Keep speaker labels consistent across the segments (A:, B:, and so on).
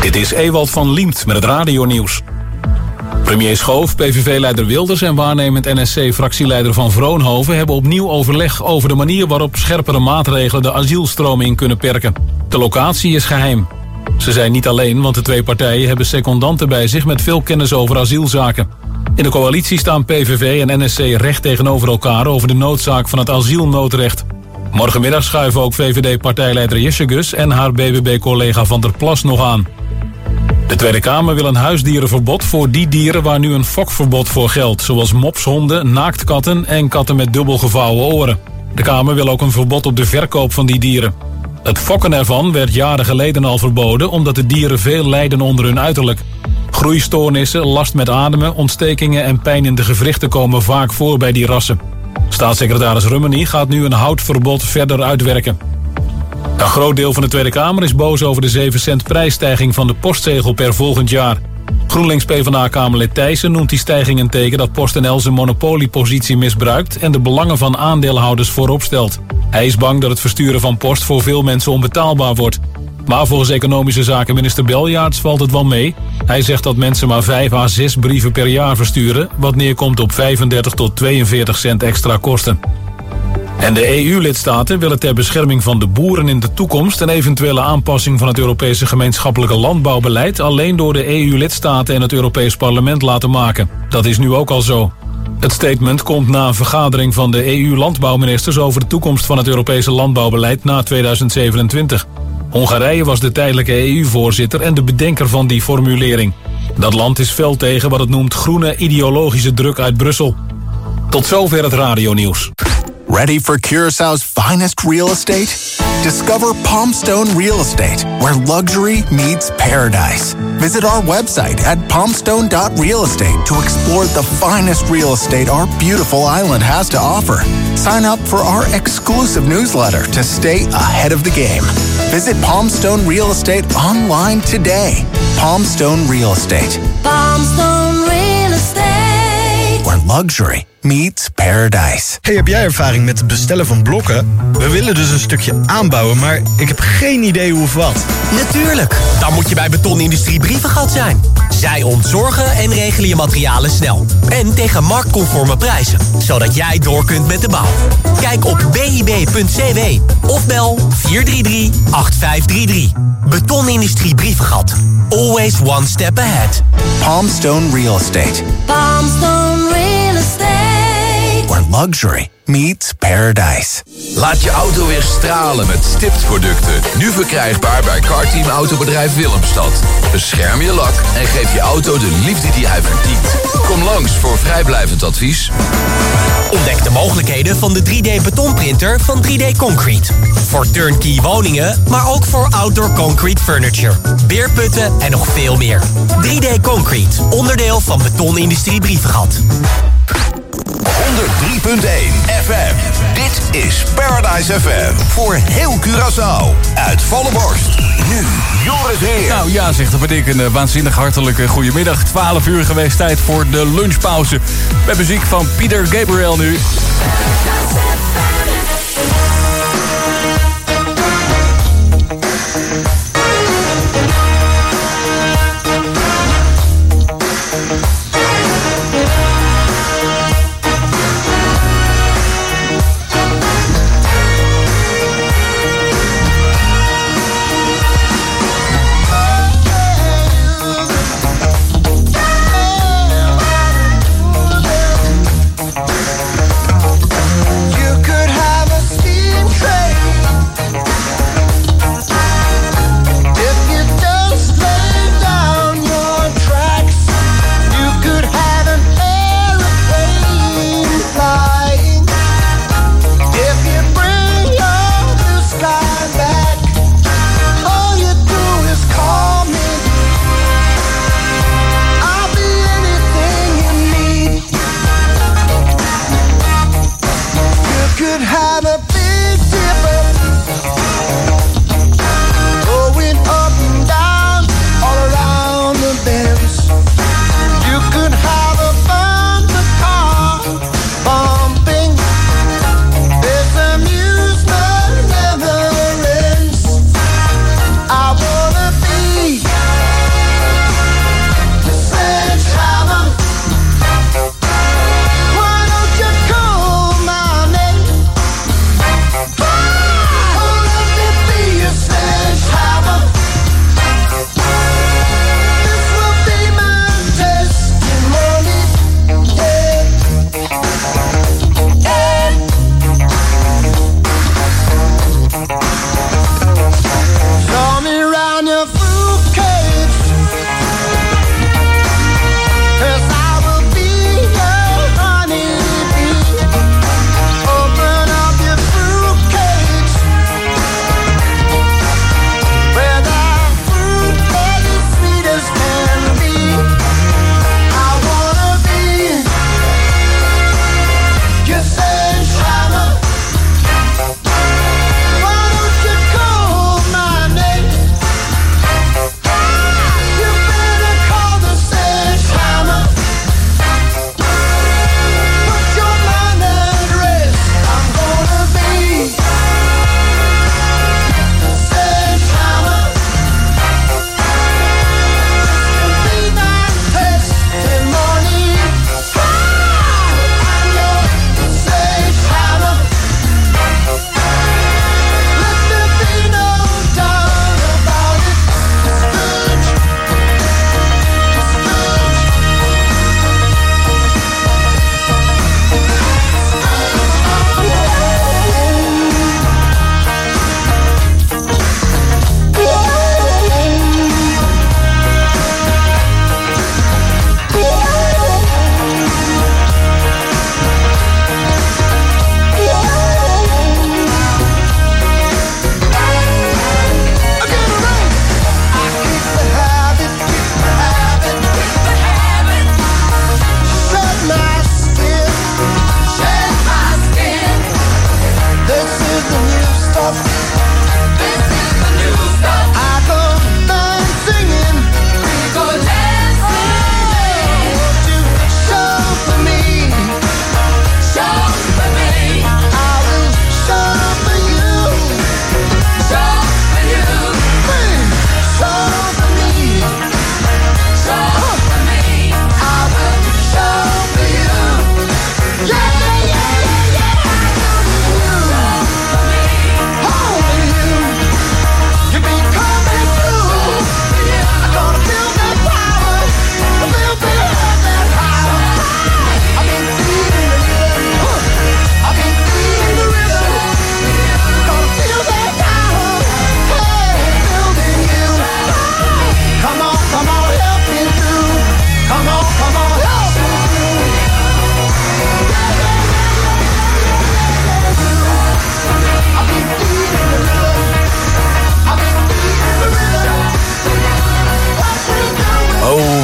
A: Dit is Ewald van Liemt met het radionieuws. Premier Schoof, PVV-leider Wilders en waarnemend NSC-fractieleider Van Vroonhoven hebben opnieuw overleg over de manier waarop scherpere maatregelen de asielstroming kunnen perken. De locatie is geheim. Ze zijn niet alleen, want de twee partijen hebben secondanten bij zich met veel kennis over asielzaken. In de coalitie staan PVV en NSC recht tegenover elkaar over de noodzaak van het asielnoodrecht. Morgenmiddag schuiven ook VVD-partijleider Jessicus en haar BBB-collega Van der Plas nog aan. De Tweede Kamer wil een huisdierenverbod voor die dieren waar nu een fokverbod voor geldt, zoals mopshonden, naaktkatten en katten met dubbel gevouwen oren. De Kamer wil ook een verbod op de verkoop van die dieren. Het fokken ervan werd jaren geleden al verboden omdat de dieren veel lijden onder hun uiterlijk. Groeistoornissen, last met ademen, ontstekingen en pijn in de gewrichten komen vaak voor bij die rassen. Staatssecretaris Rummeny gaat nu een houtverbod verder uitwerken. Een groot deel van de Tweede Kamer is boos over de 7 cent prijsstijging van de postzegel per volgend jaar. GroenLinks-PVDA-Kamerlid Thijssen noemt die stijging een teken dat PostNL zijn monopoliepositie misbruikt en de belangen van aandeelhouders voorop stelt. Hij is bang dat het versturen van post voor veel mensen onbetaalbaar wordt. Maar volgens economische zaken minister Beljaarts valt het wel mee. Hij zegt dat mensen maar 5 à 6 brieven per jaar versturen, wat neerkomt op 35 tot 42 cent extra kosten. En de EU-lidstaten willen ter bescherming van de boeren in de toekomst een eventuele aanpassing van het Europese gemeenschappelijke landbouwbeleid alleen door de EU-lidstaten en het Europees Parlement laten maken. Dat is nu ook al zo. Het statement komt na een vergadering van de EU-landbouwministers over de toekomst van het Europese landbouwbeleid na 2027. Hongarije was de tijdelijke EU-voorzitter en de bedenker van die formulering. Dat land is fel tegen wat het noemt groene ideologische druk uit Brussel. Tot zover het radionieuws.
B: Ready for Curaçao's finest real estate? Discover Palmstone Real Estate, where luxury meets paradise. Visit our website at palmstone.realestate to explore the finest real estate our beautiful island has to offer. Sign up for our exclusive newsletter to stay ahead of the game. Visit Palmstone Real Estate online today. Palmstone Real Estate.
C: Palmstone Real Estate.
B: Where luxury meets paradise.
D: Hey, heb jij ervaring met het bestellen van blokken? We willen dus een stukje aanbouwen, maar ik heb geen idee hoe of wat.
E: Natuurlijk, dan moet je bij Betonindustrie Brievengat zijn. Zij ontzorgen en regelen je materialen snel. En tegen marktconforme prijzen, zodat jij door kunt met de bouw. Kijk op bib.cw of bel 433-8533. Betonindustrie Brievengat. Always one step ahead.
B: Palmstone Real Estate.
C: Palmstone Real Estate.
B: Where luxury meets paradise.
F: Laat je auto weer stralen met stiptproducten. Nu verkrijgbaar bij Carteam Autobedrijf Willemstad. Bescherm je lak en geef je auto de liefde die hij verdient. Kom langs voor vrijblijvend advies.
E: Ontdek de mogelijkheden van de 3D-betonprinter van 3D Concrete. Voor turnkey woningen, maar ook voor outdoor concrete furniture. Beerputten en nog veel meer. 3D Concrete, onderdeel van Betonindustrie Brievengat.
G: 103.1 FM. Dit is Paradise FM. Voor heel Curaçao. Uit volle borst. Nu Joris Heer.
H: Nou ja, zegt dat ben ik. Een waanzinnig hartelijke goedemiddag. 12 uur geweest, tijd voor de lunchpauze. Met muziek van Peter Gabriel nu.
I: You could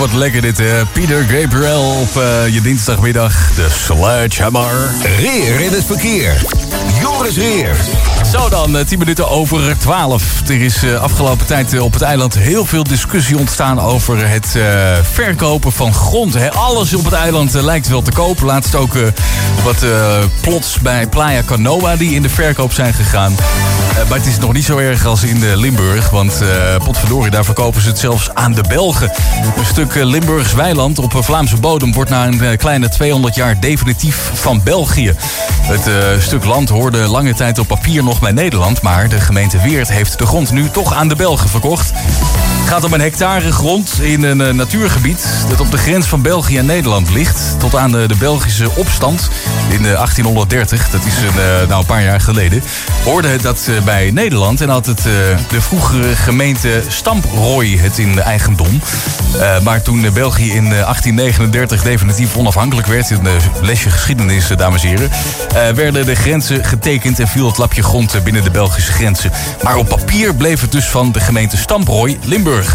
H: wat lekker dit, Peter Gabriel op je dinsdagmiddag. De Sledgehammer.
G: Reer in het verkeer. Joris Reer.
H: Zo dan, 10 minuten over 12. Er is afgelopen tijd op het eiland heel veel discussie ontstaan over het verkopen van grond. Hè. Alles op het eiland lijkt wel te koop. Laatst ook wat plots bij Playa Canoa die in de verkoop zijn gegaan. Maar het is nog niet zo erg als in Limburg. Want potverdorie, daar verkopen ze het zelfs aan de Belgen. Een stuk Limburgs weiland op Vlaamse bodem wordt na een kleine 200 jaar definitief van België. Het stuk land hoorde lange tijd op papier nog bij Nederland. Maar de gemeente Weert heeft de grond nu toch aan de Belgen verkocht. Het gaat om een hectare grond in een natuurgebied dat op de grens van België en Nederland ligt. Tot aan de Belgische opstand in 1830, dat is een paar jaar geleden, hoorde dat bij Nederland en had het de vroegere gemeente Stamprooi het in eigendom. Maar toen België in 1839 definitief onafhankelijk werd, een lesje geschiedenis, dames en heren, werden de grenzen getekend en viel het lapje grond binnen de Belgische grenzen. Maar op papier bleef het dus van de gemeente Stamprooi, Limburg.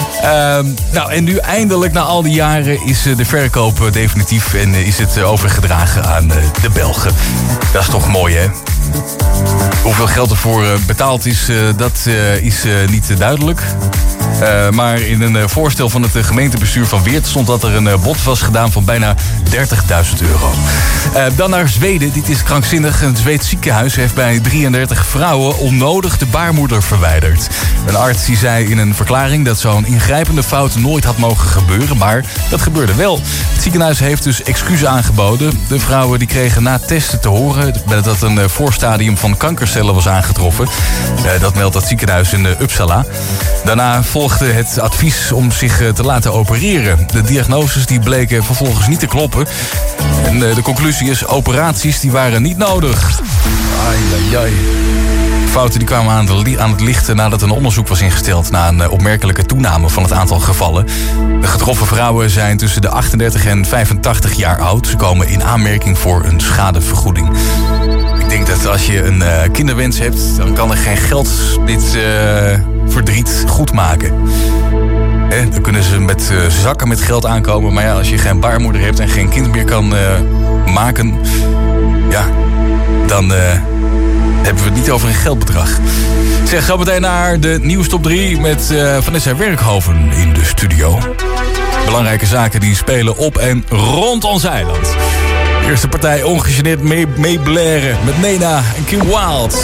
H: En nu eindelijk na al die jaren is de verkoop definitief en is het overgedragen aan de Belgen. Dat is toch mooi, hè? Hoeveel geld ervoor betaald is, dat is niet duidelijk. Maar in een voorstel van het gemeentebestuur van Weert stond dat er een bod was gedaan van bijna €30.000. Dan naar Zweden. Dit is krankzinnig. Een Zweeds ziekenhuis heeft bij 33 vrouwen onnodig de baarmoeder verwijderd. Een arts die zei in een verklaring dat zo'n ingrijpende fout nooit had mogen gebeuren, maar dat gebeurde wel. Het ziekenhuis heeft dus excuus aangeboden. De vrouwen die kregen na testen te horen dat een voorstadium van kankercellen was aangetroffen. Dat meldt het ziekenhuis in Uppsala. Daarna volgde het advies om zich te laten opereren. De diagnoses die bleken vervolgens niet te kloppen. En de conclusie is, operaties die waren niet nodig. Ai. Fouten die kwamen aan het licht nadat een onderzoek was ingesteld na een opmerkelijke toename van het aantal gevallen. De getroffen vrouwen zijn tussen de 38 en 85 jaar oud. Ze komen in aanmerking voor een schadevergoeding. Ik denk dat als je een kinderwens hebt, dan kan er geen geld dit verdriet goedmaken. Dan kunnen ze met zakken met geld aankomen. Maar ja, als je geen baarmoeder hebt en geen kind meer kan maken, ja, dan hebben we het niet over een geldbedrag. Zeg, zo meteen naar de nieuws top 3 met Vanessa Werkhoven in de studio. Belangrijke zaken die spelen op en rond ons eiland. Eerste partij ongegeneerd meeblaren met Nena en Kim Wilde.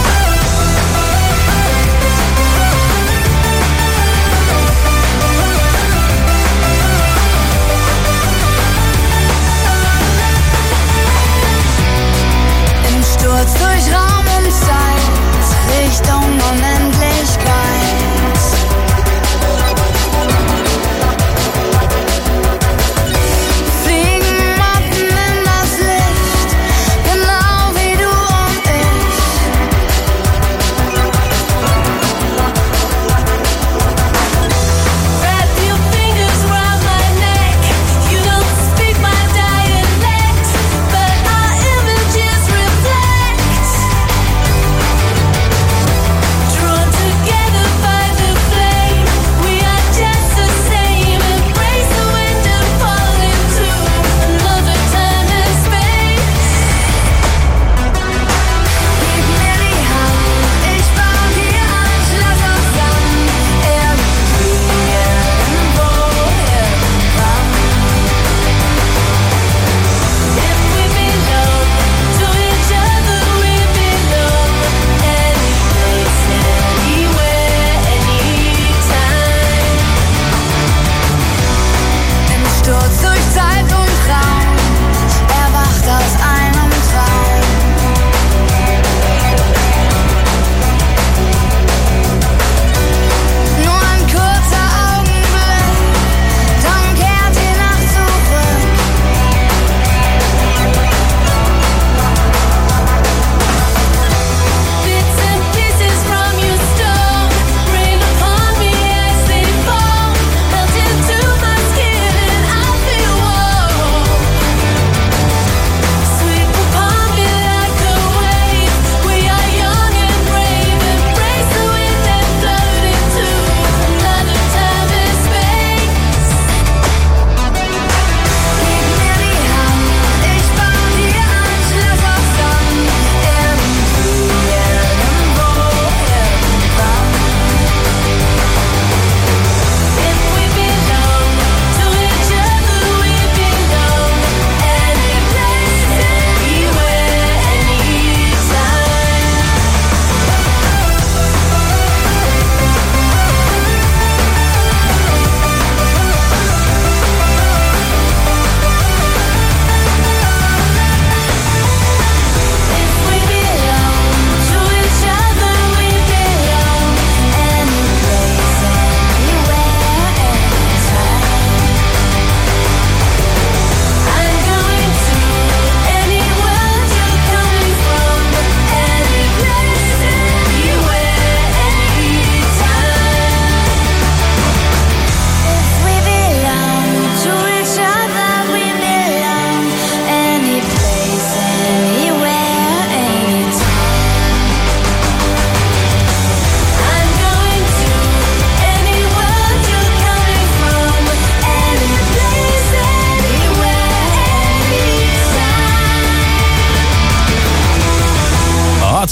C: Durch Raum und Zeit, Richtung Unendlichkeit. Fliegen Motten in das Licht, genau wie du und ich.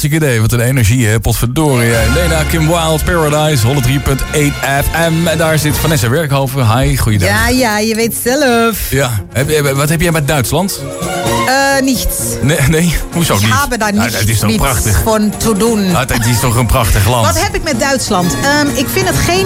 H: hartstikke idee. Wat een energie, hè? Potverdorie. Lena Kim Wilde, Paradise, 103.1 FM. En daar zit Vanessa Werkhoven. Hi, goeiedag.
I: Ja, je weet zelf.
H: Ja. Wat heb jij met Duitsland?
I: Niets.
H: Nee? Hoezo niet?
I: Ik heb daar
H: het is toch
I: niets
H: prachtig?
I: van te doen.
H: Het is toch een prachtig land?
I: Wat heb ik met Duitsland? Ik vind het geen...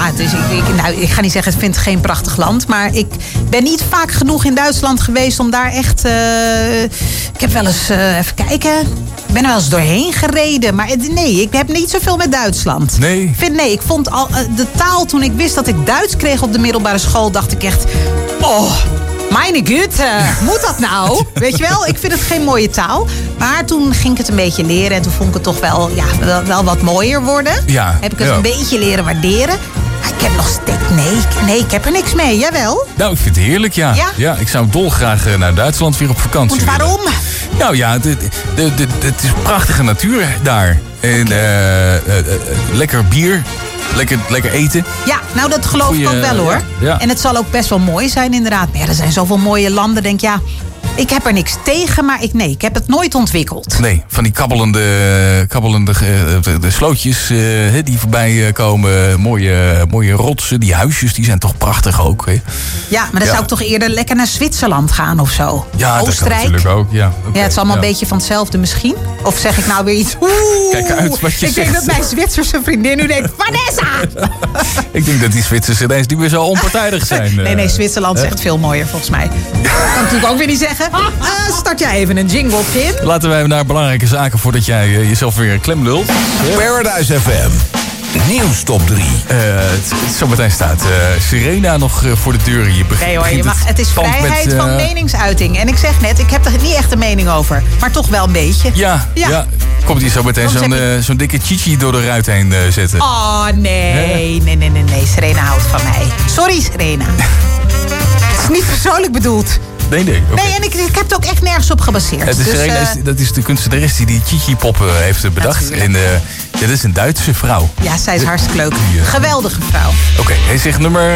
I: ik ga niet zeggen, ik vind het geen prachtig land. Maar ik ben niet vaak genoeg in Duitsland geweest om daar echt... ik heb wel eens... even kijken... Ik ben er wel eens doorheen gereden. Maar nee, ik heb niet zoveel met Duitsland.
H: Nee?
I: Ik vond al de taal... Toen ik wist dat ik Duits kreeg op de middelbare school... dacht ik echt... Oh, meine Güte, moet dat nou? Weet je wel, ik vind het geen mooie taal. Maar toen ging ik het een beetje leren... en toen vond ik het toch wel wat mooier worden.
H: Ja,
I: heb ik het een beetje leren waarderen. Maar ik heb nog steeds... Nee, ik heb er niks mee. Jawel?
H: Nou, ik vind het heerlijk, ja.
I: Ja?
H: Ik zou dolgraag naar Duitsland weer op vakantie
I: Want waarom?
H: willen. Nou ja, het is prachtige natuur daar. En lekker bier. Lekker eten.
I: Ja, nou dat geloof ik ook wel hoor.
H: Ja.
I: En het zal ook best wel mooi zijn inderdaad. Maar er zijn zoveel mooie landen. Denk ja, ik heb er niks tegen, maar ik heb het nooit ontwikkeld.
H: Nee, van die kabbelende de slootjes die voorbij komen. Mooie rotsen. Die huisjes, die zijn toch prachtig ook. Hè?
I: Ja, maar dan zou ik toch eerder lekker naar Zwitserland gaan of zo.
H: Ja,
I: Oostenrijk.
H: Dat kan natuurlijk ook. Ja,
I: ja, het is allemaal een beetje van hetzelfde misschien. Of zeg ik nou weer iets...
H: Kijk uit wat je
I: ik
H: zegt.
I: denk dat mijn Zwitserse vriendin nu denkt... Vanessa!
H: Ik denk dat die Zwitsers ineens die weer zo onpartijdig zijn.
I: Nee, Zwitserland is echt veel mooier volgens mij. Dat kan ik natuurlijk ook weer niet zeggen. Start jij even een jingle, Pim.
H: Laten wij naar belangrijke zaken voordat jij jezelf weer klem lult.
G: Paradise FM. Nieuws top 3.
H: Zometeen staat Serena nog voor de deur.
I: Nee hoor, het is vrijheid van meningsuiting. En ik zeg net, ik heb er niet echt een mening over. Maar toch wel een beetje.
H: Ja. Komt hier zo meteen zo'n dikke chichi door de ruit heen zetten?
I: Oh, nee. Serena houdt van mij. Sorry, Serena. Het is niet persoonlijk bedoeld.
H: Nee. Okay.
I: Nee, en ik heb het ook echt nergens op gebaseerd.
H: Dat is de kunstenares die chichi-poppen heeft bedacht. En dit is een Duitse vrouw.
I: Ja, zij is hartstikke leuk. Geweldige vrouw.
H: Oké, hij zegt nummer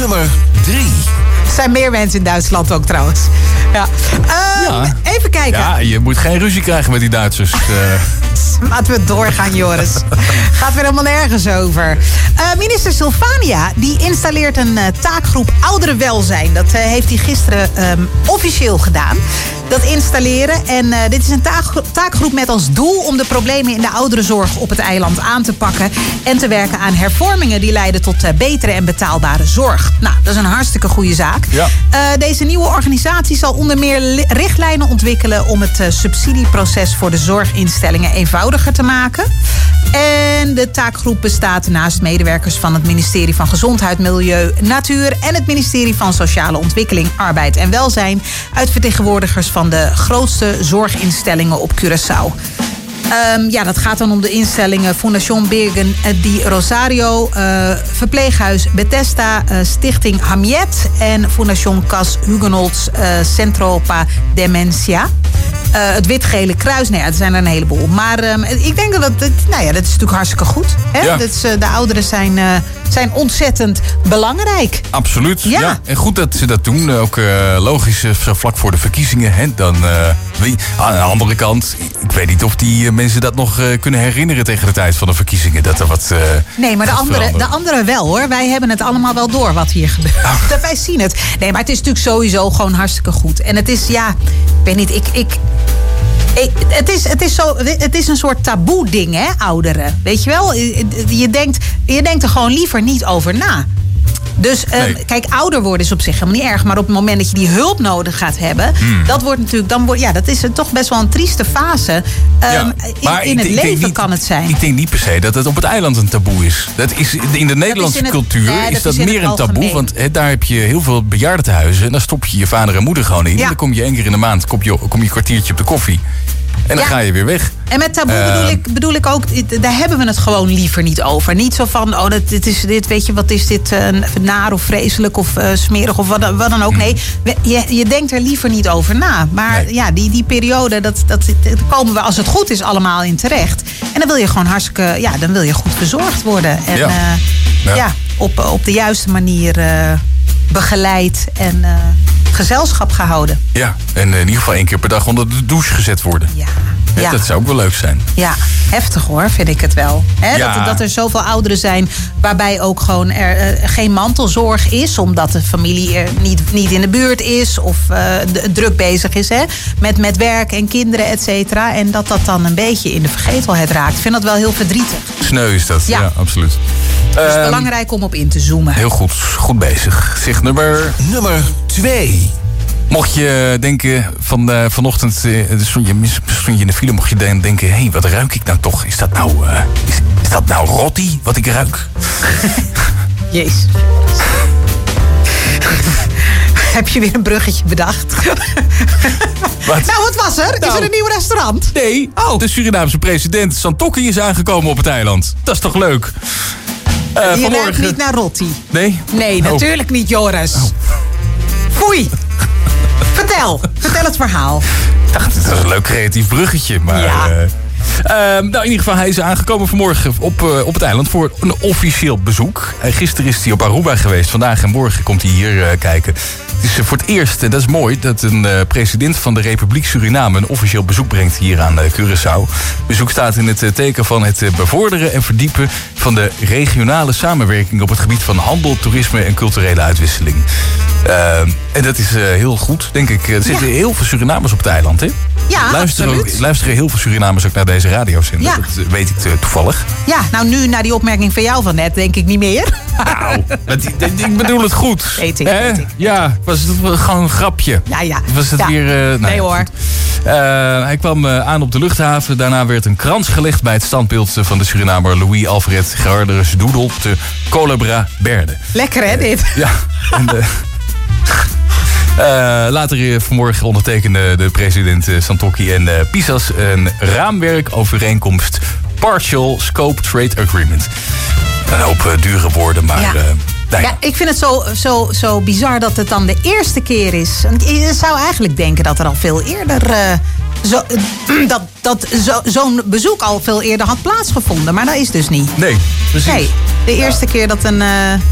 H: 3.
I: Er zijn meer mensen in Duitsland ook trouwens. Ja. Even kijken.
H: Ja, je moet geen ruzie krijgen met die Duitsers.
I: Laten we doorgaan, Joris. Gaat weer helemaal nergens over. Minister Silvania die installeert een taakgroep ouderenwelzijn. Dat heeft hij gisteren officieel gedaan. Dat installeren. En dit is een taakgroep met als doel om de problemen in de ouderenzorg op het eiland aan te pakken. En te werken aan hervormingen die leiden tot betere en betaalbare zorg. Nou, dat is een hartstikke goede zaak.
H: Ja.
I: Deze nieuwe organisatie zal onder meer richtlijnen ontwikkelen om het subsidieproces voor de zorginstellingen eenvoudiger te maken. En de taakgroep bestaat naast medewerkers van het ministerie van Gezondheid, Milieu, Natuur en het ministerie van Sociale Ontwikkeling, Arbeid en Welzijn uit vertegenwoordigers van de grootste zorginstellingen op Curaçao. Dat gaat dan om de instellingen Fundación Virgen di Rosario, Verpleeghuis Bethesda, Stichting Hamiet en Fundación Cas Huguenots Centro pa Demencia. Het Wit-Gele Kruis, nee, er zijn er een heleboel. Maar ik denk dat dat is natuurlijk hartstikke goed. Hè?
H: Ja.
I: De ouderen zijn ontzettend belangrijk.
H: Absoluut, ja. En goed dat ze dat doen. Ook logisch, zo vlak voor de verkiezingen. Hè? Dan, aan de andere kant, ik weet niet of die mensen dat nog kunnen herinneren tegen de tijd van de verkiezingen. Dat er wat
I: nee, maar de anderen wel hoor. Wij hebben het allemaal wel door wat hier gebeurt. Dat wij zien het. Nee, maar het is natuurlijk sowieso gewoon hartstikke goed. En het is, ik weet niet, het is een soort taboe ding, hè, ouderen. Weet je wel? Je denkt er gewoon liever niet over na. Dus kijk, ouder worden is op zich helemaal niet erg. Maar op het moment dat je die hulp nodig gaat hebben, dat wordt natuurlijk, dat is toch best wel een trieste fase. In het leven kan het zijn.
H: Ik denk niet per se dat het op het eiland een taboe is. Dat is in de Nederlandse cultuur is dat meer een taboe. Want daar heb je heel veel bejaardentehuizen. En dan stop je je vader en moeder gewoon in. Ja. En dan kom je 1 keer in de maand kom je een kwartiertje op de koffie. En dan ga je weer weg.
I: En met taboe bedoel ik ook, daar hebben we het gewoon liever niet over. Niet zo van, dit, weet je, wat is dit, naar of vreselijk of smerig of wat dan ook. Nee, je denkt er liever niet over na. Maar die periode, dat komen we als het goed is allemaal in terecht. En dan wil je gewoon hartstikke, dan wil je goed verzorgd worden. En op de juiste manier begeleid en gezelschap gehouden.
H: Ja, en in ieder geval 1 keer per dag onder de douche gezet worden.
I: Ja. Ja.
H: Dat zou ook wel leuk zijn.
I: Ja, heftig hoor, vind ik het wel. Hè?
H: Ja.
I: Dat er zoveel ouderen zijn waarbij ook gewoon er geen mantelzorg is. Omdat de familie er niet in de buurt is of druk bezig is met werk en kinderen, et cetera. En dat dan een beetje in de vergetelheid raakt. Ik vind dat wel heel verdrietig.
H: Sneu is dat, ja absoluut.
I: Dus belangrijk om op in te zoomen.
H: Heel goed bezig. Zeg nummer 2. Mocht je denken vanochtend, stond je in de file, mocht je denken, hé, wat ruik ik nou toch? Is dat nou, is dat nou rotti wat ik ruik?
I: Jezus. Heb je weer een bruggetje bedacht?
H: Wat?
I: Nou, wat was er? Is er een nieuw restaurant?
H: Nee, de Surinaamse president Santokki is aangekomen op het eiland. Dat is toch leuk?
I: Je ruikt niet naar rotti.
H: Nee?
I: Nee, natuurlijk niet, Joris. Foei. Vertel het verhaal.
H: Ik dacht, het was een leuk creatief bruggetje, maar...
I: Ja.
H: In ieder geval, hij is aangekomen vanmorgen op het eiland voor een officieel bezoek. Gisteren is hij op Aruba geweest. Vandaag en morgen komt hij hier kijken. Het is voor het eerst, en dat is mooi, dat een president van de Republiek Suriname een officieel bezoek brengt hier aan Curaçao. Bezoek staat in het teken van het bevorderen en verdiepen van de regionale samenwerking op het gebied van handel, toerisme en culturele uitwisseling. En dat is heel goed, denk ik. Er zitten heel veel Surinamers op het eiland, hè?
I: Ja, absoluut.
H: Luisteren heel veel Surinamers ook naar deze radiozender.
I: Ja.
H: Dat weet ik toevallig.
I: Ja, nou nu na die opmerking van jou van net, denk ik niet meer.
H: Nou, ik bedoel het goed.
I: Weet ik.
H: Ja, was het gewoon een grapje?
I: Ja.
H: Was het weer...
I: nee hoor.
H: Hij kwam aan op de luchthaven. Daarna werd een krans gelegd bij het standbeeld van de Surinamer Louis Alfred Gerardus Doedel te Colabra Berde.
I: Lekker hè dit?
H: Ja. En later vanmorgen ondertekende de president Santokki en Pisas een raamwerkovereenkomst Partial Scope Trade Agreement. Een hoop dure woorden, maar...
I: Ja.
H: Nou ja.
I: Ja, ik vind het zo bizar dat het dan de eerste keer is. Je zou eigenlijk denken dat er al veel eerder... zo'n bezoek al veel eerder had plaatsgevonden. Maar dat is dus niet.
H: Nee, precies.
I: Nee, de eerste keer dat een...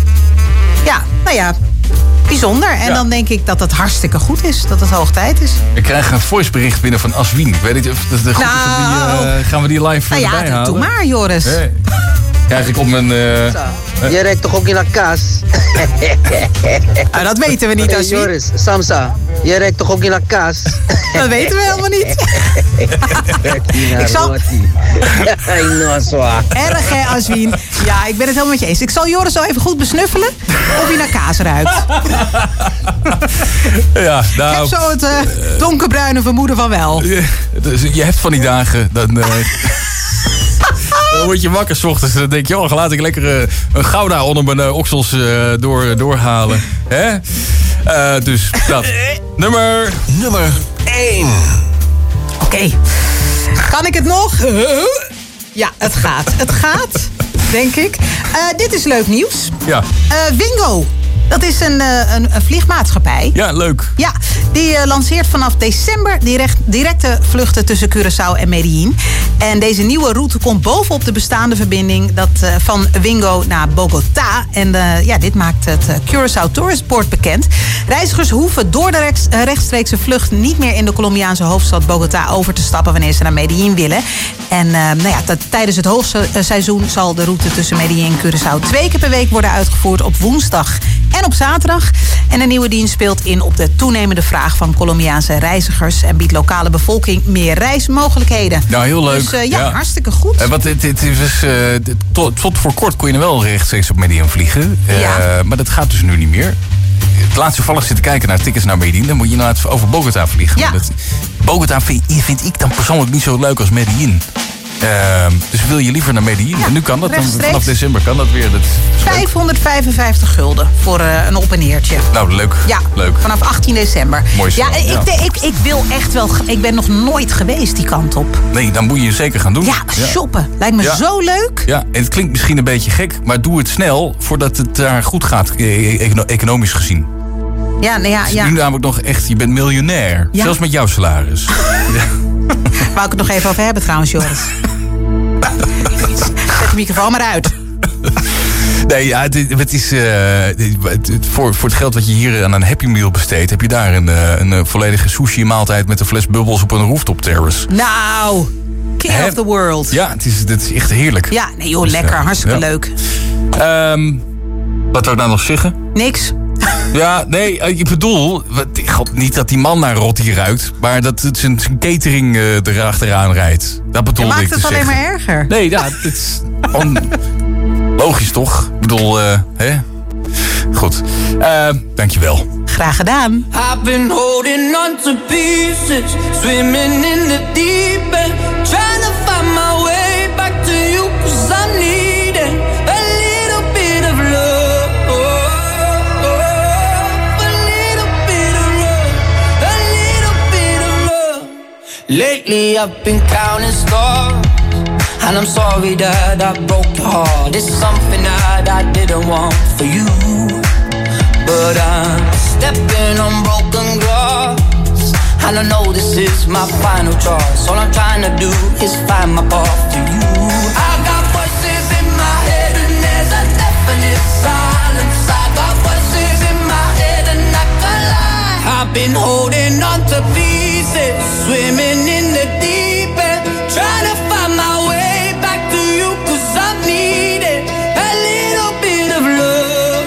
I: bijzonder. En dan denk ik dat het hartstikke goed is. Dat het hoog tijd is.
H: Ik krijg een voicebericht binnen van Aswien. Ik weet niet of het goed is om gaan we die live erbij halen?
I: Doe maar, Joris.
H: Hey. Krijg ik op mijn...
J: Je rijdt toch ook in la kaas?
I: Dat weten we niet,
J: Hey,
I: Aswien.
J: Joris, Samsa, je rijdt toch ook in la kaas?
I: Dat weten we helemaal niet. Ik zal... Erg hè, Aswien. Ja, ik ben het helemaal met je eens. Ik zal Joris zo even goed besnuffelen of hij naar kaas ruikt.
H: Ja, nou...
I: Ik heb zo het donkerbruine vermoeden van wel.
H: Je hebt van die dagen, dan word je wakker 's ochtends en dan denk je... oh, laat ik lekker een gouda onder mijn oksels doorhalen. Hè? Dus dat. Nummer
G: 1.
I: Oké. Kan ik het nog? Ja, het gaat. Het gaat, denk ik. Dit is leuk nieuws.
H: Ja.
I: Wingo. Dat is een vliegmaatschappij.
H: Ja, leuk.
I: Ja, die lanceert vanaf december directe vluchten tussen Curaçao en Medellín. En deze nieuwe route komt bovenop de bestaande verbinding van Wingo naar Bogota. En dit maakt het Curaçao Tourist Board bekend. Reizigers hoeven door de rechtstreekse vlucht niet meer in de Colombiaanse hoofdstad Bogota over te stappen wanneer ze naar Medellín willen. En tijdens het hoogseizoen zal de route tussen Medellín en Curaçao 2 keer per week worden uitgevoerd op woensdag en op zaterdag. En de nieuwe dienst speelt in op de toenemende vraag van Colombiaanse reizigers en biedt lokale bevolking meer reismogelijkheden.
H: Nou, heel leuk.
I: Dus hartstikke goed.
H: Want tot voor kort kon je wel rechtstreeks op Medellín vliegen. Maar dat gaat dus nu niet meer. Het laatst toevallig zitten kijken naar tickets naar Medellín. Dan moet je nou over Bogota vliegen.
I: Ja.
H: Bogota vind ik dan persoonlijk niet zo leuk als Medellín. Dus wil je liever naar Medellín?
I: Ja,
H: en nu kan dat. Dan,
I: rechtstreeks.
H: vanaf december kan dat weer. Dat is leuk.
I: 555 gulden voor een op- en neertje.
H: Nou, leuk.
I: Ja,
H: leuk.
I: Vanaf 18 december.
H: Mooi zo,
I: ja,
H: ja.
I: Ik wil echt wel... Ik ben nog nooit geweest die kant op.
H: Nee, dan moet je zeker gaan doen.
I: Ja, shoppen. Lijkt me zo leuk.
H: Ja, en het klinkt misschien een beetje gek, maar doe het snel voordat het daar goed gaat, economisch gezien.
I: Ja.
H: Nu namelijk nog echt, je bent miljonair.
I: Ja.
H: Zelfs met jouw salaris.
I: Wou ik het nog even over hebben trouwens, Joris. Zet de microfoon maar uit.
H: Nee, ja, het is voor het geld wat je hier aan een Happy Meal besteedt, heb je daar een volledige sushi maaltijd met een fles bubbels op een rooftop terrace.
I: Nou, king of the world.
H: Ja, het is echt heerlijk.
I: Ja, nee joh, lekker. Hartstikke leuk.
H: Wat zou ik nou nog zeggen?
I: Niks.
H: Ja, nee, ik bedoel, niet dat die man naar rotti ruikt, maar dat het zijn catering erachteraan rijdt. Dat bedoel ik te zeggen.
I: Je maakt het alleen maar erger.
H: Nee, ja, het is logisch toch? Ik bedoel, hè? Goed. Dankjewel.
I: Graag gedaan.
K: I've been holding on to pieces, swimming in the deep end, trying to find my way back to you, 'cause I'm needing a little bit of love, a little bit of love, a little bit of love. Lately I've been counting stars, and I'm sorry that I broke your heart. It's something that I didn't want for you, but I'm stepping on broken glass, and I know this is my final choice. All I'm trying to do is find my path to you. I got voices in my head and there's a definite silence. I got voices in my head and I can't lie. I've been holding on to pieces, swimming in the deep end, trying to find my way back to you, 'cause I'm needing a little bit of love,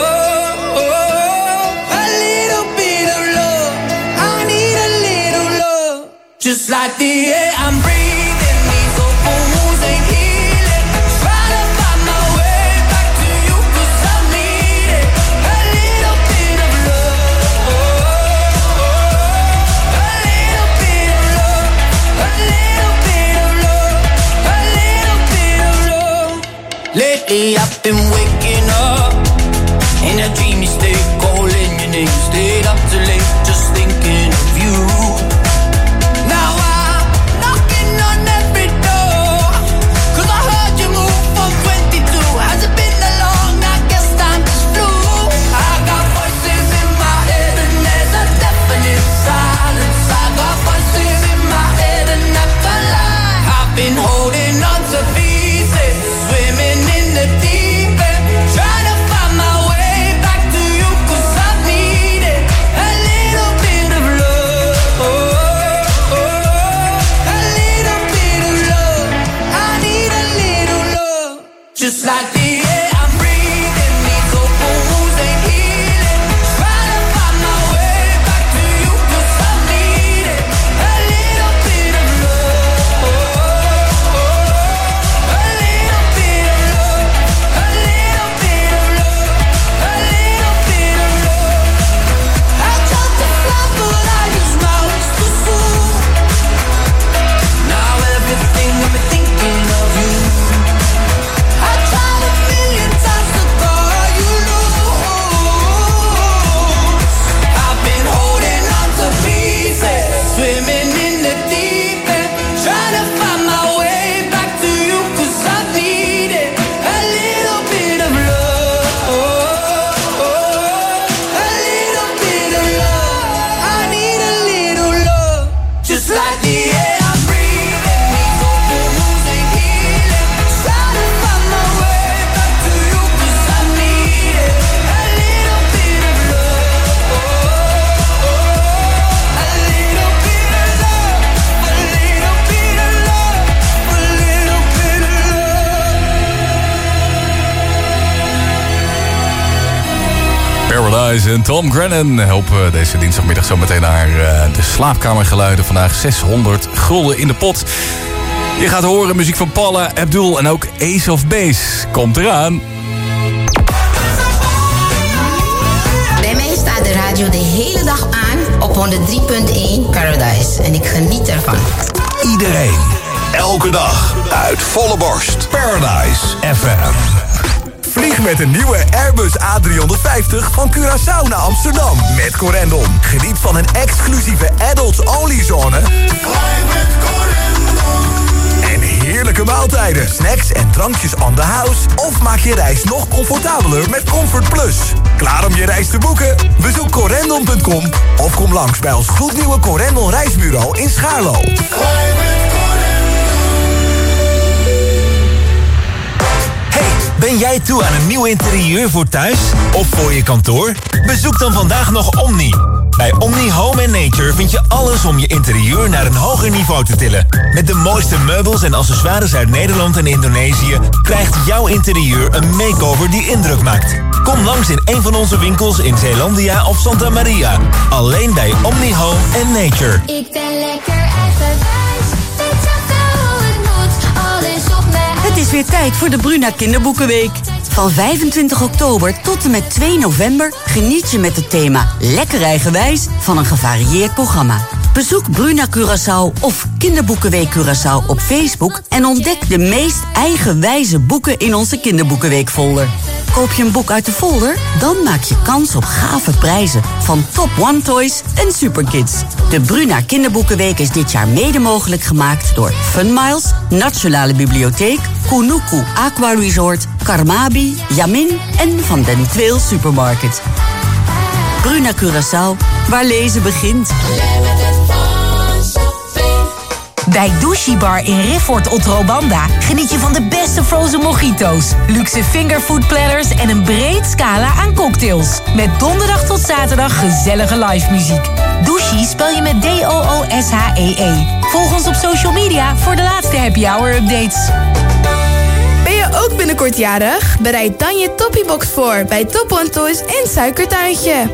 K: a little bit of love. I need a little love, just like the air I'm breathing. These open wounds ain't healing, trying to find my way back to you, 'cause I'm needing a little bit of love, a little bit of love, a little bit of love, a little bit of love. Lately I've been waking up in a dreamy state, calling your name, stayed up too late, just thinking of you. Now I'm knocking on every door, 'cause I heard you move from 22. Has it been that long? I guess time just flew. I got voices in my head and there's a definite silence. I got voices in my head and I can't lie. I've been holding on to pieces, swimming in the deep end, trying to find my way back to you, 'cause I needed a little bit of love, a little bit of love. I need a little love, just like the air I'm breathing. These open wounds ain't healing, trying to find my way back to you, 'cause I needed a little bit of love, a little bit of love, a little bit of love, a little bit of love. I tried to fly but I used my wings too soon. Now everything got me thinking of you. I tried a million times to call you loose. I've been holding on to pieces, swimming in the deep end, trying to find my way back to you, 'cause I needed a little bit of love, a little bit of love. I need a little love, just like the air I'm breathing. These open wounds ain't healing, trying to find my way back to you, 'cause I needed a little bit of love, a little bit of love, a little bit of love, a little bit of love.
H: Paradise en Tom Grennan helpen deze dinsdagmiddag zo meteen naar de slaapkamergeluiden. Vandaag 600 gulden in de pot. Je gaat horen muziek van Paula Abdul en ook Ace of Base. Komt eraan.
L: Bij mij staat de radio de hele dag aan op 103.1 Paradise. En ik geniet ervan.
G: Iedereen, elke dag, uit volle borst. Paradise FM.
M: Vlieg met een nieuwe Airbus A350 van Curaçao naar Amsterdam. Met Corendon. Geniet van een exclusieve adults-only zone. En heerlijke maaltijden, snacks en drankjes on the house. Of maak je reis nog comfortabeler met Comfort Plus. Klaar om je reis te boeken? Bezoek corendon.com of kom langs bij ons gloednieuwe Corendon reisbureau in Schaarlo. Hey,
N: Ben jij toe aan een nieuw interieur voor thuis of voor je kantoor? Bezoek dan vandaag nog Omni. Bij Omni Home & Nature vind je alles om je interieur naar een hoger niveau te tillen. Met de mooiste meubels en accessoires uit Nederland en Indonesië krijgt jouw interieur een makeover die indruk maakt. Kom langs in een van onze winkels in Zeelandia of Santa Maria. Alleen bij Omni Home & Nature.
O: Ik ben lekker eigenwijs, weet zoveel hoe het moet, alles op mij.
P: Het is weer tijd voor de Bruna Kinderboekenweek. Van 25 oktober tot en met 2 november geniet je met het thema Lekker Eigenwijs van een gevarieerd programma. Bezoek Bruna Curaçao of Kinderboekenweek Curaçao op Facebook en ontdek de meest eigenwijze boeken in onze Kinderboekenweek-folder. Koop je een boek uit de folder? Dan maak je kans op gave prijzen van Top One Toys en Superkids. De Bruna Kinderboekenweek is dit jaar mede mogelijk gemaakt door Funmiles, Nationale Bibliotheek, Kunuku Aqua Resort, Karmabi, Yamin en Van den Tweel Supermarket. Bruna Curaçao, waar lezen begint.
Q: Bij Douche Bar in Rifford Otrobanda geniet je van de beste frozen mojito's, luxe fingerfood platters en een breed scala aan cocktails. Met donderdag tot zaterdag gezellige live muziek. Douche spel je met D-O-O-S-H-E-E. Volg ons op social media voor de laatste happy hour updates.
R: Ben je ook binnenkort jarig? Bereid dan je Toppybox voor bij Top One Toys en Suikertuintje.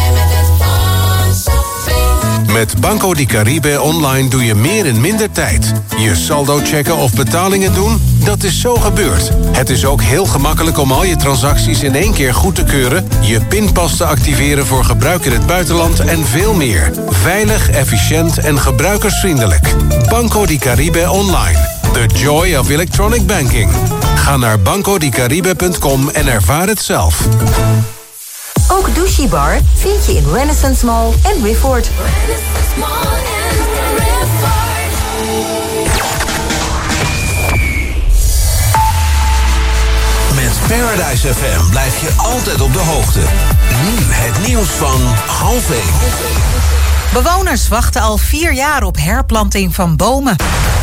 S: Met Banco di Caribe online doe je meer in minder tijd. Je saldo checken of betalingen doen? Dat is zo gebeurd. Het is ook heel gemakkelijk om al je transacties in één keer goed te keuren, je pinpas te activeren voor gebruik in het buitenland en veel meer. Veilig, efficiënt en gebruikersvriendelijk. Banco di Caribe online. The joy of electronic banking. Ga naar bancodicaribe.com en ervaar het zelf.
T: Ook Douche Bar vind je in Renaissance Mall en Rifford.
G: Met Paradise FM blijf je altijd op de hoogte. Nu het nieuws van 12:30.
I: Bewoners wachten al 4 jaar op herplanting van bomen.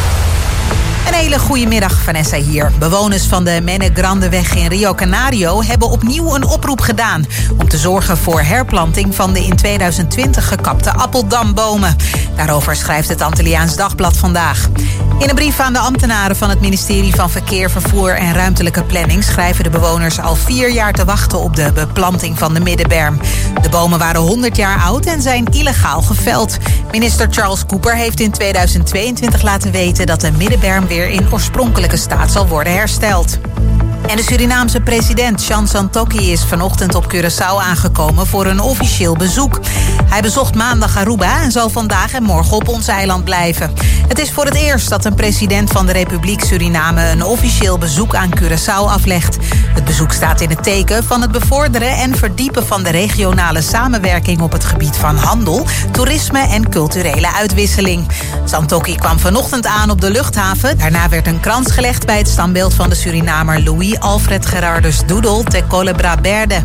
I: Een hele goede middag, Vanessa hier. Bewoners van de Mene Grandeweg in Rio Canario hebben opnieuw een oproep gedaan om te zorgen voor herplanting van de in 2020 gekapte appeldambomen. Daarover schrijft het Antilliaans Dagblad vandaag. In een brief aan de ambtenaren van het ministerie van Verkeer, Vervoer en Ruimtelijke Planning schrijven de bewoners al 4 jaar te wachten op de beplanting van de middenberm. De bomen waren 100 jaar oud en zijn illegaal geveld. Minister Charles Cooper heeft in 2022 laten weten dat de middenberm weer in oorspronkelijke staat zal worden hersteld. En de Surinaamse president Chan Santokki is vanochtend op Curaçao aangekomen voor een officieel bezoek. Hij bezocht maandag Aruba en zal vandaag en morgen op ons eiland blijven. Het is voor het eerst dat een president van de Republiek Suriname een officieel bezoek aan Curaçao aflegt. Het bezoek staat in het teken van het bevorderen en verdiepen van de regionale samenwerking op het gebied van handel, toerisme en culturele uitwisseling. Santokki kwam vanochtend aan op de luchthaven. Daarna werd een krans gelegd bij het standbeeld van de Surinamer Louis Alfred Gerardus Doedel te Colebra Berde.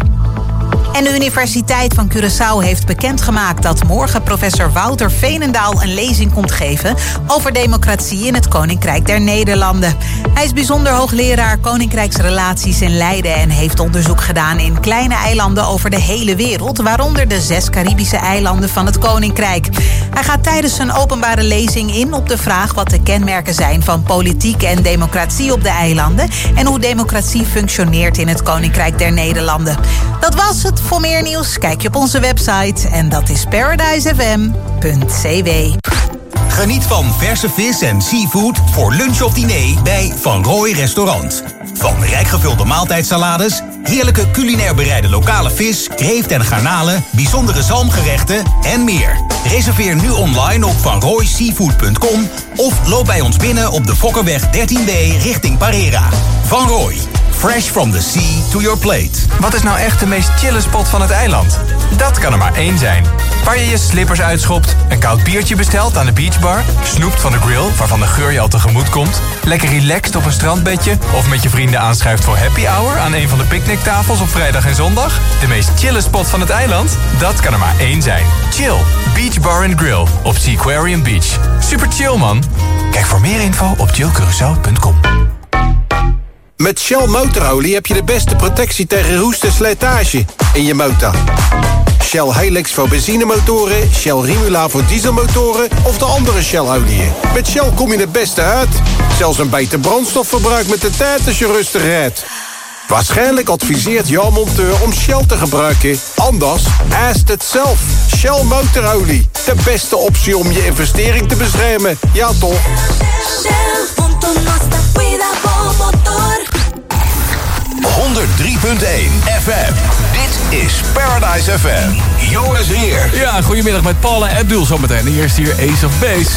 I: En de Universiteit van Curaçao heeft bekendgemaakt dat morgen professor Wouter Veenendaal een lezing komt geven over democratie in het Koninkrijk der Nederlanden. Hij is bijzonder hoogleraar Koninkrijksrelaties in Leiden en heeft onderzoek gedaan in kleine eilanden over de hele wereld, waaronder de 6 Caribische eilanden van het Koninkrijk. Hij gaat tijdens zijn openbare lezing in op de vraag wat de kenmerken zijn van politiek en democratie op de eilanden en hoe democratie functioneert in het Koninkrijk der Nederlanden. Dat was het. Voor meer nieuws kijk je op onze website en dat is paradisefm.cw.
N: Geniet van verse vis en seafood voor lunch of diner bij Van Rooij Restaurant. Van rijk gevulde maaltijdsalades, heerlijke culinair bereide lokale vis, kreeft en garnalen, bijzondere zalmgerechten en meer. Reserveer nu online op vanrooiseafood.com of loop bij ons binnen op de Fokkerweg 13B richting Parera. Van Rooij. Fresh from the sea to your plate.
U: Wat is nou echt de meest chille spot van het eiland? Dat kan er maar één zijn. Waar je je slippers uitschopt, een koud biertje bestelt aan de beachbar, snoept van de grill waarvan de geur je al tegemoet komt, lekker relaxed op een strandbedje of met je vrienden aanschuift voor happy hour aan een van de picknicktafels op vrijdag en zondag. De meest chille spot van het eiland? Dat kan er maar één zijn. Chill. Beach Bar and Grill op Seaquarium Beach. Super chill, man. Kijk voor meer info op chillcuracao.com.
S: Met Shell motorolie heb je de beste protectie tegen roest en slijtage in je motor. Shell Helix voor benzinemotoren, Shell Rimula voor dieselmotoren of de andere Shell-oliën. Met Shell kom je het beste uit. Zelfs een beter brandstofverbruik met de tijd als je rustig rijdt. Waarschijnlijk adviseert jouw monteur om Shell te gebruiken. Anders, ask het zelf. Shell motorolie. De beste optie om je investering te beschermen. Ja toch?
K: Shell, juntos nos da cuidado motor.
G: 103.1 FM. Dit is Paradise FM. Joris Heer.
H: Ja, goedemiddag met Paul en Abdul zometeen. Eerst hier Ace of Base.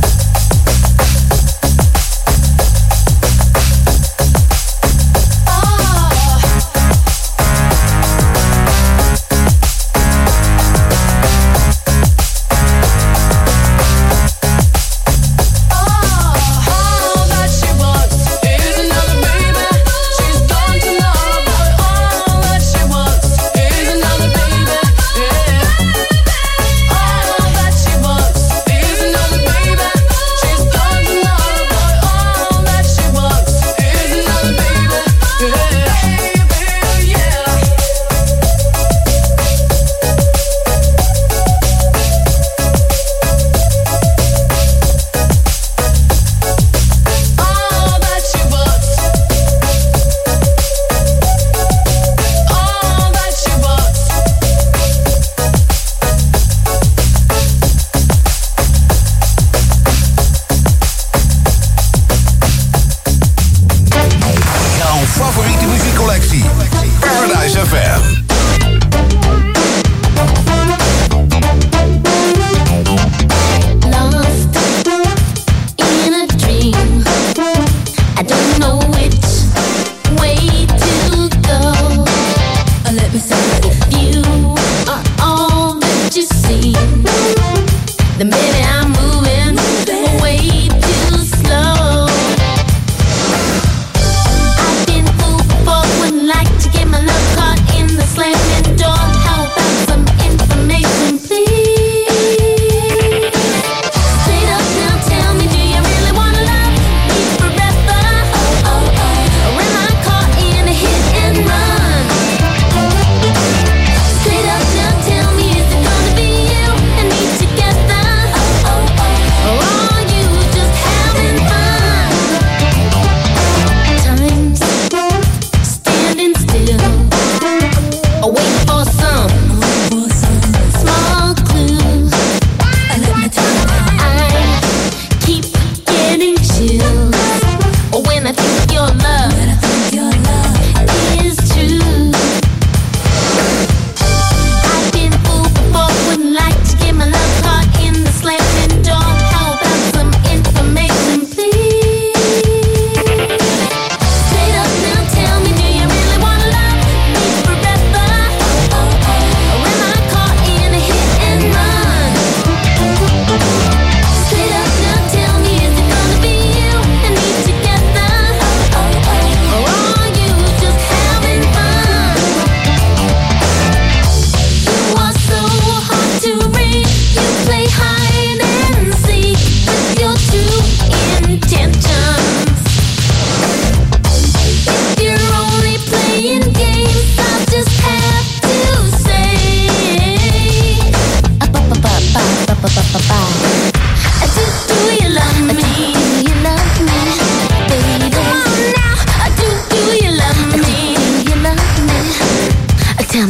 K: Oh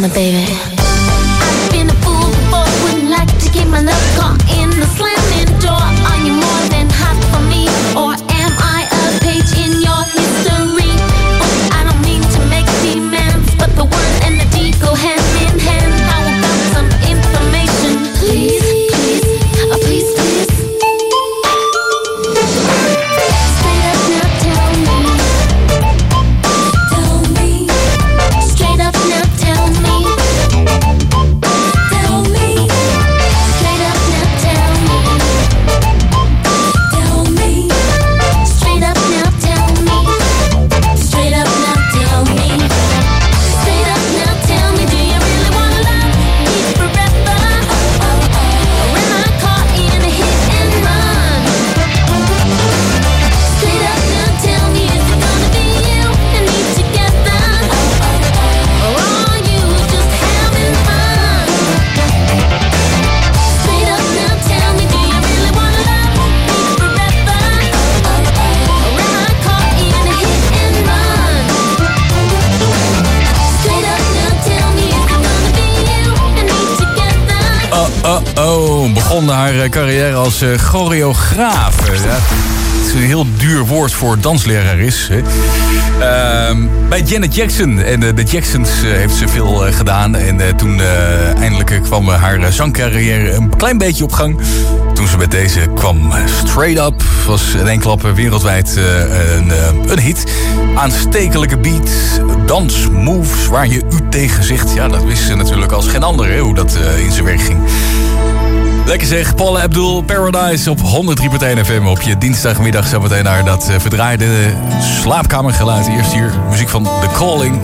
O: me, baby. I've been a fool before, wouldn't like to get my love caught in the slamming door. Are you more than hot for me, or am I a page in your history? Oh, I don't mean to make demands, but the word and the deed go hand in hand. How about some information, please? Please, please. Straight up now, tell me. Tell me. Straight up now, tell me. Tell me. Straight up now, tell me. Tell me. Straight up now, tell me. Straight up now, tell me. Straight up now, tell me. Do you really wanna love me forever? Or am I caught in a hit and run? Straight up now, tell me, is it gonna be you and me together? Or are you just having fun? Straight up now, tell me, do you really wanna love me forever? Or am I caught in a hit and run? Straight up now, tell me, is it gonna be you and me together?
H: Begon haar carrière als choreograaf. Ja, het is een heel duur woord voor dansleraar is. Hè. Bij Janet Jackson en de Jacksons heeft ze veel gedaan. En toen eindelijk kwam haar zangcarrière een klein beetje op gang. Toen ze met deze kwam, Straight Up, was in één klap wereldwijd een hit. Aanstekelijke beat, dansmoves waar je u tegen zegt. Ja, dat wist ze natuurlijk als geen ander, hè, hoe dat in zijn werk ging. Lekker zeg, Paula Abdul, Paradise op 103.1 FM op je dinsdagmiddag. Zometeen naar dat verdraaide slaapkamergeluid. Eerst hier muziek van The Calling.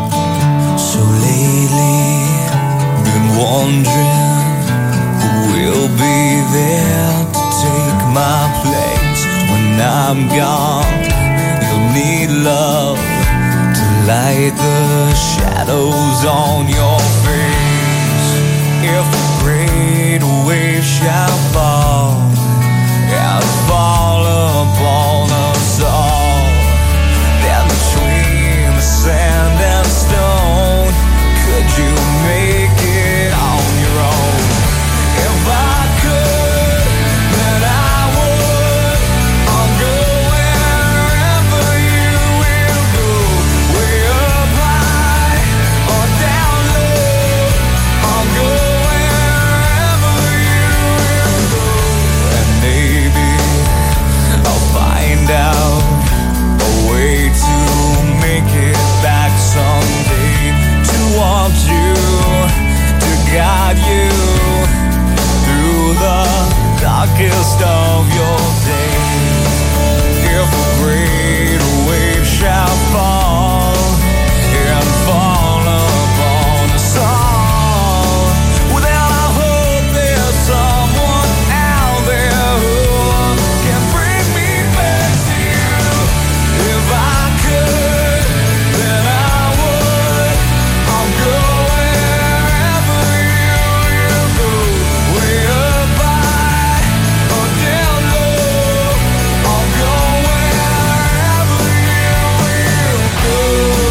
K: So lately, been wondering who will be there to take my place when I'm gone. You'll need love to light the shadows on your face. If a great wave shall fall and fall upon us all, then between the sand and stone, could you make it on your own? If I could, then I would. I'll go wherever you will go, way up high or down low. I'll go wherever you will go, and maybe I'll find out a way to make it back someday, to want you, to guide you through the darkest of your days. If a great wave shall fall and fall upon us all, well then I hope there's someone out there who can bring me back to you. If I could, then I would. I'll go wherever you will go, way up high or down low. I'll go wherever you will go.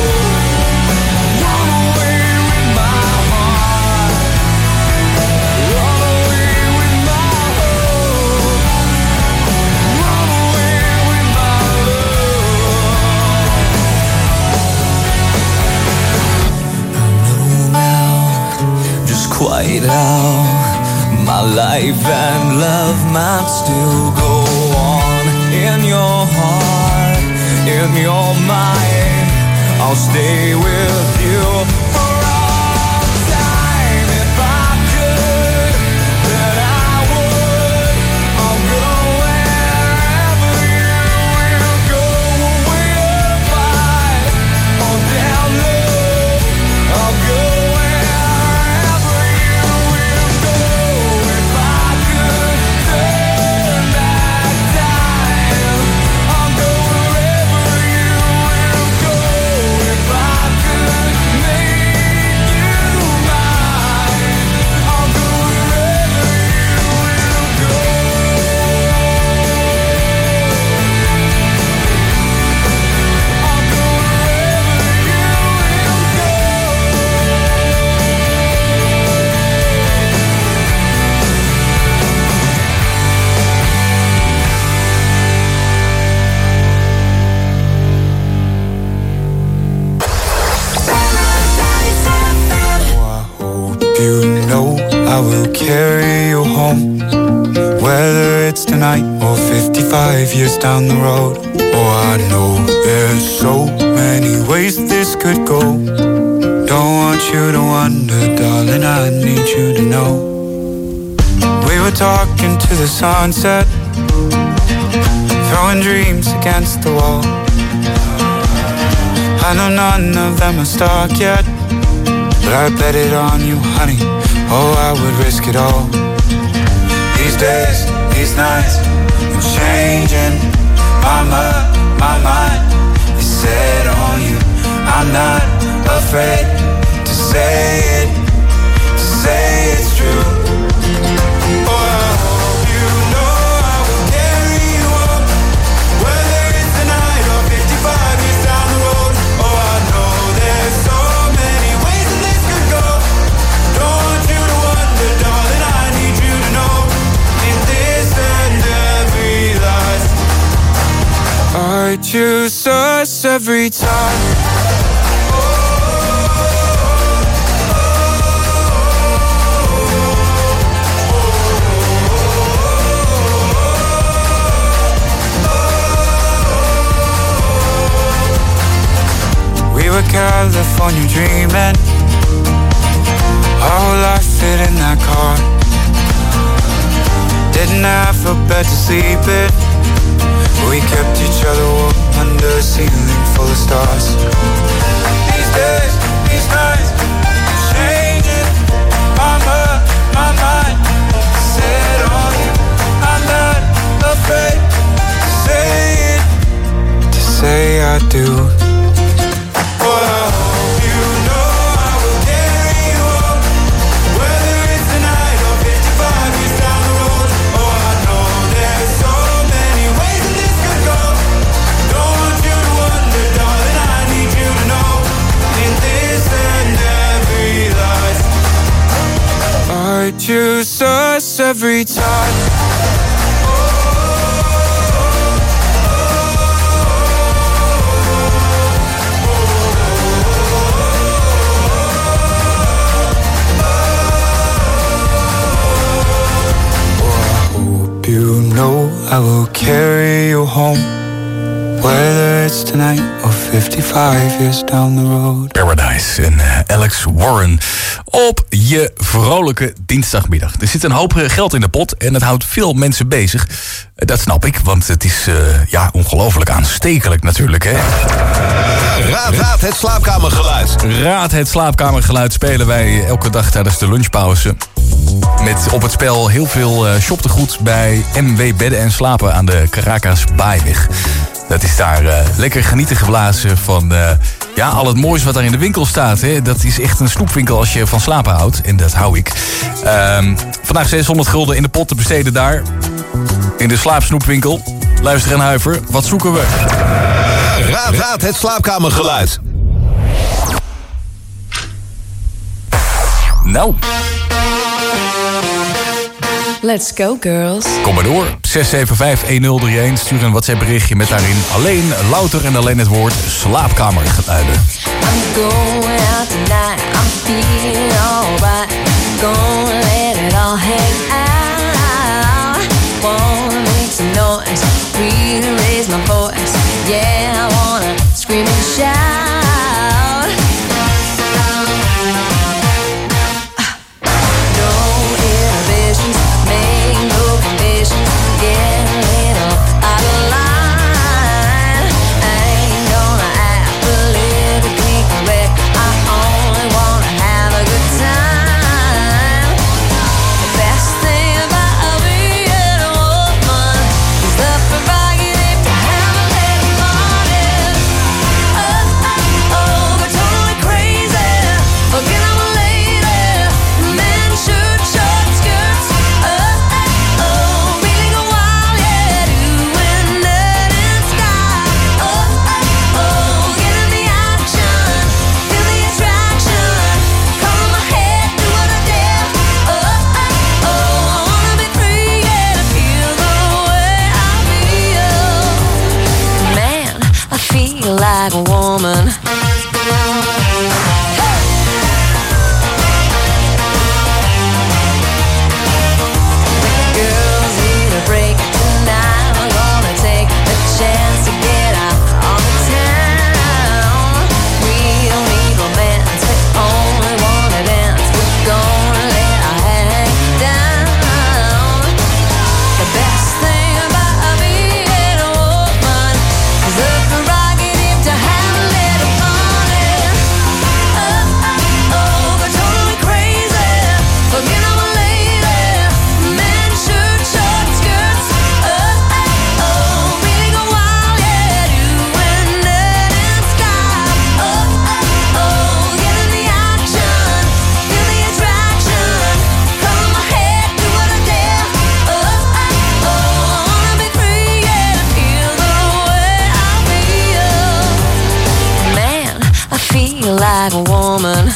K: Run away with my heart, run away with my hope, run away with my love. I know now just quite how my life and love might still go on. In your heart, in your mind, I'll stay with you for all time. If I could, then I would. I'll go wherever you will go, way up high or down low. I'll go wherever you will go. If I could turn back time, I'll go wherever you will go. If I could make
A: 55 years down the road. Oh, I know there's so many ways this could go. Don't want you to wonder, darling, I need you to know. We were talking to the sunset, throwing dreams against the wall. I know none of them are stuck yet, but I bet it on you, honey. Oh, I would risk it all. These days, these nights, I'm changing my mind is set on you. I'm not afraid to say it's true. I choose us every time. We were California dreaming, our whole life fit in that car. Didn't have a bed to sleep in, we kept each other warm under a ceiling full of stars. These days, these nights, I'm changing my mind set on you. I'm not afraid to say I do. I choose us every time. You know I will carry you home, whether it's tonight or 55 years down the road.
H: Paradise en Alex Warren op je vrolijke dinsdagmiddag. Er zit een hoop geld in de pot en het houdt veel mensen bezig. Dat snap ik, want het is ongelooflijk aanstekelijk natuurlijk. Hè?
G: Raad het slaapkamergeluid.
H: Raad het slaapkamergeluid spelen wij elke dag tijdens de lunchpauze. Met op het spel heel veel shoptegoed bij MW Bedden en Slapen aan de Caracas Baaiweg. Dat is daar lekker genieten geblazen van al het moois wat daar in de winkel staat. Hè. Dat is echt een snoepwinkel als je van slapen houdt. En dat hou ik. Vandaag 600 gulden in de pot te besteden daar. In de slaapsnoepwinkel. Luister en huiver. Wat zoeken we?
G: Raad het slaapkamergeluid.
H: Nou.
V: Let's go, girls.
H: Kom maar door. 675-1031. Stuur een WhatsApp berichtje met daarin alleen, louter en alleen het woord slaapkamergeluiden.
V: I'm going out tonight. I'm feeling alright. Gonna let it all hang out. Wanna make some noise. Really raise my voice. Yeah, I wanna scream and shout. Like a woman. Girls need a break tonight. We're feel like a woman.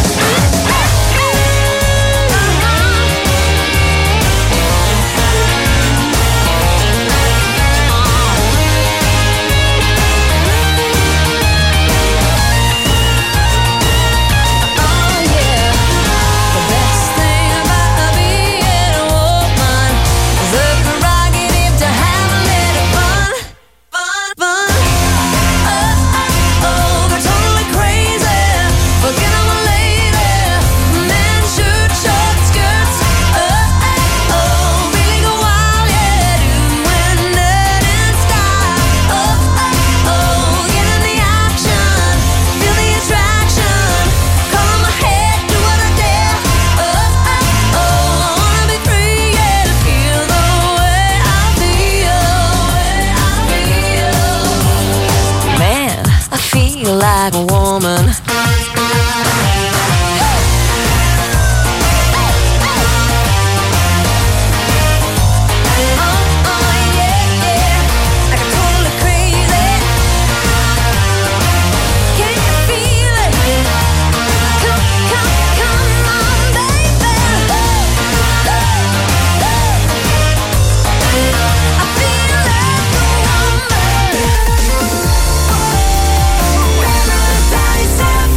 V: Like a woman.
K: Paradise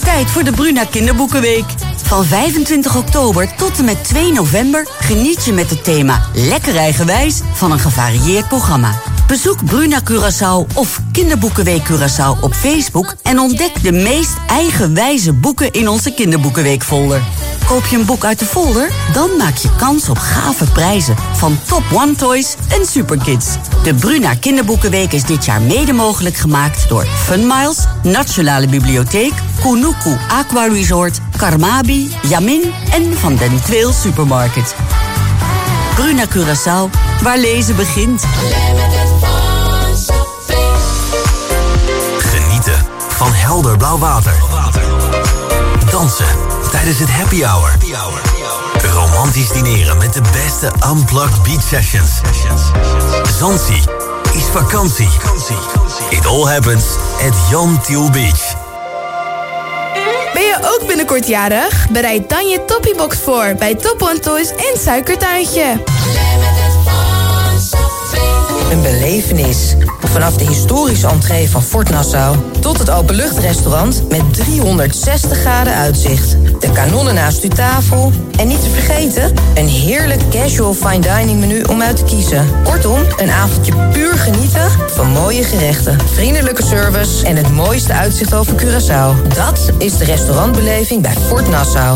P: Tijd voor de Bruna Kinderboekenweek. Van 25 oktober tot en met 2 november geniet je met het thema Lekker eigenwijs van een gevarieerd programma. Bezoek Bruna Curaçao of Kinderboekenweek Curaçao op Facebook en ontdek de meest eigenwijze boeken in onze Kinderboekenweek-folder. Koop je een boek uit de folder? Dan maak je kans op gave prijzen van Top One Toys en Superkids. De Bruna Kinderboekenweek is dit jaar mede mogelijk gemaakt door Funmiles, Nationale Bibliotheek, Kunuku Aqua Resort, Karmabi, Yamin en Van den Tweel Supermarket. Bruna Curaçao, waar lezen begint.
B: Genieten van helder blauw water. Dansen tijdens het happy hour. Romantisch dineren met de beste unplugged beach sessions. Zanzi is vakantie. It all happens at Jan Thiel Beach.
R: Ben je ook binnenkort jarig? Bereid dan je Toppybox voor bij Top One Toys en Suikertuintje.
D: Een belevenis. Vanaf de historische entree van Fort Nassau tot het openluchtrestaurant met 360 graden uitzicht. De kanonnen naast uw tafel. En niet te vergeten, een heerlijk casual fine dining menu om uit te kiezen. Kortom, een avondje puur genieten van mooie gerechten, vriendelijke service en het mooiste uitzicht over Curaçao. Dat is de restaurantbeleving bij Fort Nassau.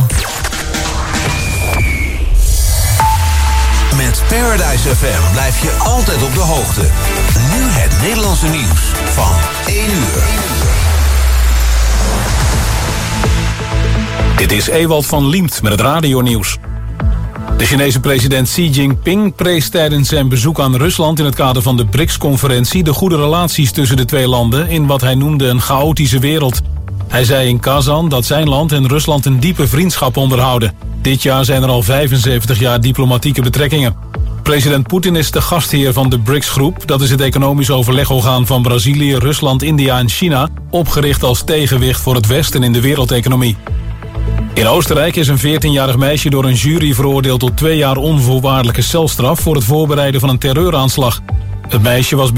G: Met Paradise FM blijf je altijd op de hoogte. Nu het Nederlandse nieuws van 1 uur.
W: Dit is Ewald van Liemt met het radionieuws. De Chinese president Xi Jinping prees tijdens zijn bezoek aan Rusland in het kader van de BRICS-conferentie de goede relaties tussen de twee landen in wat hij noemde een chaotische wereld. Hij zei in Kazan dat zijn land en Rusland een diepe vriendschap onderhouden. Dit jaar zijn er al 75 jaar diplomatieke betrekkingen. President Poetin is de gastheer van de BRICS-groep. Dat is het economisch overlegorgaan van Brazilië, Rusland, India en China, opgericht als tegenwicht voor het Westen in de wereldeconomie. In Oostenrijk is een 14-jarig meisje door een jury veroordeeld tot 2 jaar onvoorwaardelijke celstraf voor het voorbereiden van een terreuraanslag. Het meisje was